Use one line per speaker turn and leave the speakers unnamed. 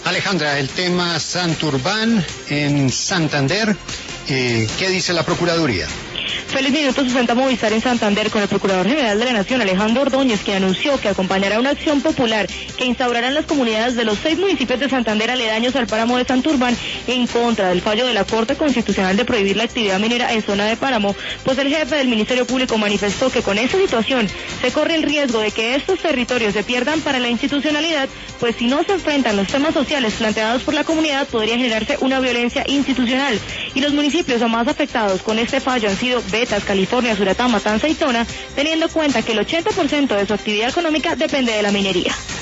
Alejandra, el tema Santurbán en Santander, ¿qué dice la Procuraduría?
Feliz Minuto 60 Movistar en Santander con el Procurador General de la Nación, Alejandro Ordóñez, quien anunció que acompañará una acción popular que instaurarán las comunidades de los 6 municipios de Santander aledaños al páramo de Santurbán en contra del fallo de la Corte Constitucional de prohibir la actividad minera en zona de páramo, pues el jefe del Ministerio Público manifestó que con esta situación se corre el riesgo de que estos territorios se pierdan para la institucionalidad, pues si no se enfrentan los temas sociales planteados por la comunidad podría generarse una violencia institucional, y los municipios más afectados con este fallo han sido Betas, California, Suratá, Matanza y Tona, teniendo en cuenta que el 80% de su actividad económica depende de la minería.